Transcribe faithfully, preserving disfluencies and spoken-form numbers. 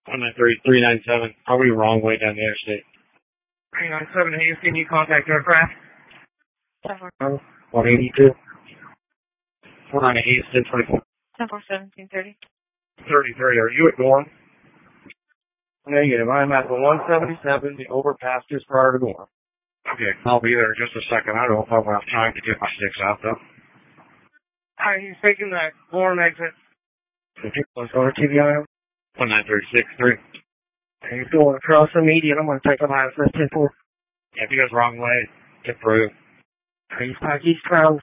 one nine three, three nine seven. Probably wrong way down the interstate. three nine seven, Houston, you contact aircraft. one eighty-two. four nine eight, ten twenty-four. ten four seventeen thirty. thirty-three, are you at Gorham? Negative, I'm at the one seventy-seven, the overpass just prior to Gorham. Okay, I'll be there in just a second. I don't know if I'll have time to get my sticks out, though. Are you taking that Gorham exit? Let's go to T V I. one nine three six three. Are you going across the median? I'm going to take a line for ten four. Yeah, if you guys wrong way, get through. Are you back eastbound?